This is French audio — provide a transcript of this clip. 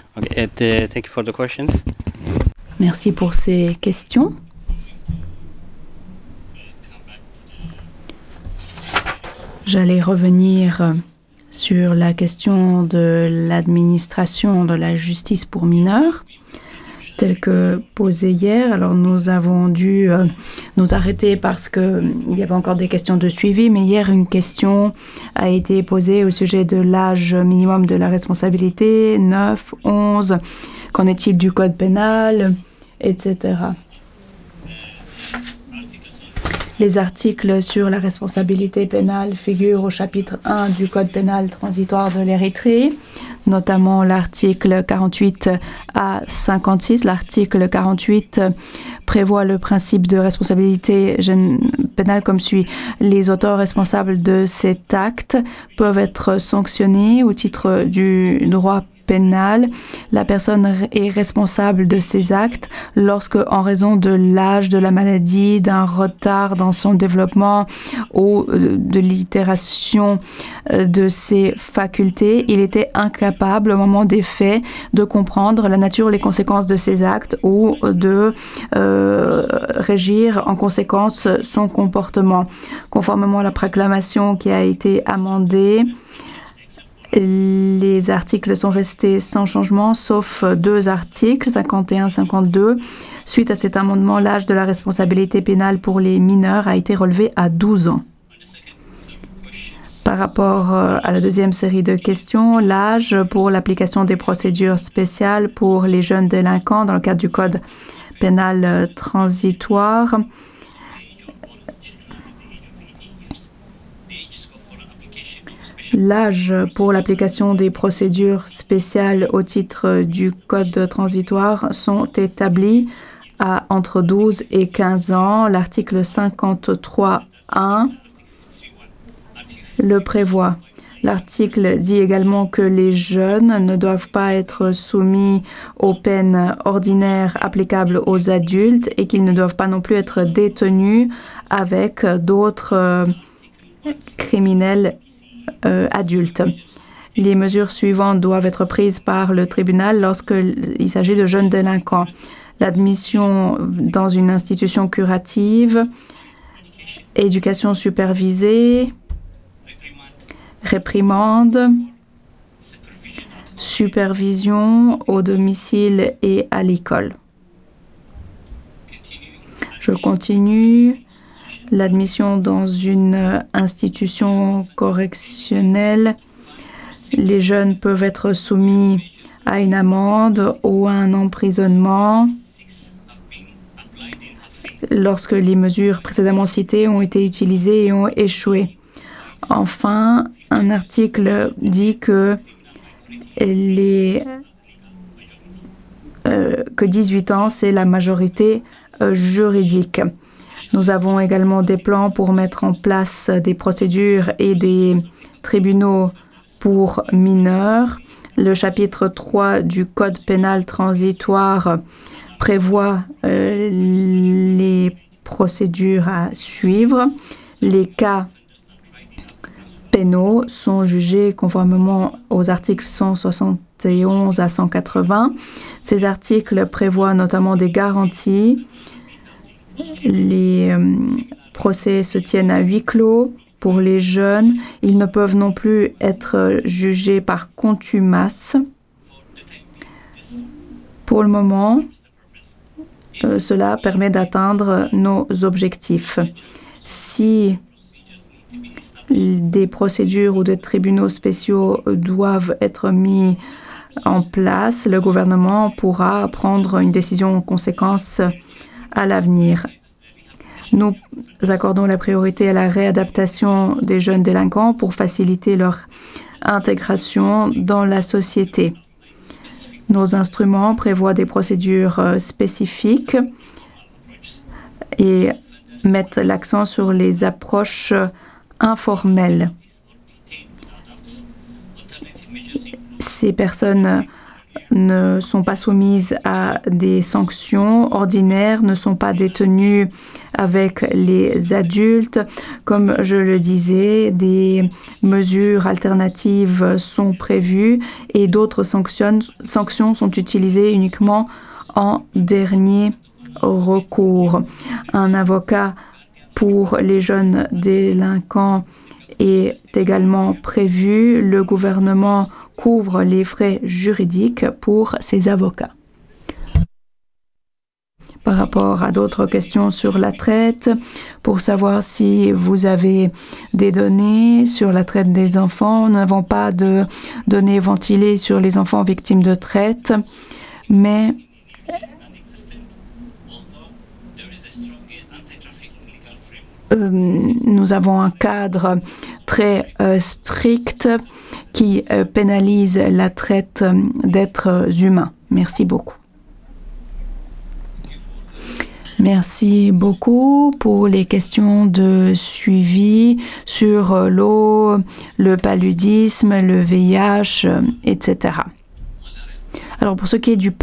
Okay, thank you for the questions. Merci pour ces questions. J'allais revenir sur la question de l'administration de la justice pour mineurs, telle que posée hier. Alors nous avons dû nous arrêter parce qu'il y avait encore des questions de suivi, mais hier une question a été posée au sujet de l'âge minimum de la responsabilité, 9, 11, qu'en est-il du code pénal, etc. Les articles sur la responsabilité pénale figurent au chapitre 1 du Code pénal transitoire de l'Érythrée, notamment l'article 48 à 56. L'article 48 prévoit le principe de responsabilité pénale comme suit. Les auteurs responsables de cet acte peuvent être sanctionnés au titre du droit pénal. La personne est responsable de ces actes lorsque, en raison de l'âge, de la maladie, d'un retard dans son développement ou de l'itération de ses facultés, il était incapable au moment des faits de comprendre la nature, les conséquences de ses actes ou de régir en conséquence son comportement. Conformément à la proclamation qui a été amendée, les articles sont restés sans changement, sauf deux articles, 51 et 52. Suite à cet amendement, l'âge de la responsabilité pénale pour les mineurs a été relevé à 12 ans. Par rapport à la deuxième série de questions, l'âge pour l'application des procédures spéciales pour les jeunes délinquants dans le cadre du Code pénal transitoire. L'âge pour l'application des procédures spéciales au titre du Code transitoire sont établis à entre 12 et 15 ans. L'article 53.1 le prévoit. L'article dit également que les jeunes ne doivent pas être soumis aux peines ordinaires applicables aux adultes et qu'ils ne doivent pas non plus être détenus avec d'autres criminels adultes. Les mesures suivantes doivent être prises par le tribunal lorsqu'il s'agit de jeunes délinquants. L'admission dans une institution curative, éducation supervisée, réprimande, supervision au domicile et à l'école. Je continue. L'admission dans une institution correctionnelle, les jeunes peuvent être soumis à une amende ou à un emprisonnement lorsque les mesures précédemment citées ont été utilisées et ont échoué. Enfin, un article dit que 18 ans, c'est la majorité juridique. Nous avons également des plans pour mettre en place des procédures et des tribunaux pour mineurs. Le chapitre 3 du Code pénal transitoire prévoit les procédures à suivre. Les cas pénaux sont jugés conformément aux articles 171 à 180. Ces articles prévoient notamment des garanties. Les procès se tiennent à huis clos. Pour les jeunes, ils ne peuvent non plus être jugés par contumace. Pour le moment, cela permet d'atteindre nos objectifs. Si des procédures ou des tribunaux spéciaux doivent être mis en place, le gouvernement pourra prendre une décision en conséquence à l'avenir. Nous accordons la priorité à la réadaptation des jeunes délinquants pour faciliter leur intégration dans la société. Nos instruments prévoient des procédures spécifiques et mettent l'accent sur les approches informelles. Ces personnes ne sont pas soumises à des sanctions ordinaires, ne sont pas détenues avec les adultes. Comme je le disais, des mesures alternatives sont prévues et d'autres sanctions sont utilisées uniquement en dernier recours. Un avocat pour les jeunes délinquants est également prévu. Le gouvernement couvre les frais juridiques pour ces avocats. Par rapport à d'autres questions sur la traite, pour savoir si vous avez des données sur la traite des enfants, nous n'avons pas de données ventilées sur les enfants victimes de traite, mais nous avons un cadre très strict qui pénalise la traite d'êtres humains. Merci beaucoup. Merci beaucoup pour les questions de suivi sur l'eau, le paludisme, le VIH, etc. Alors pour ce qui est du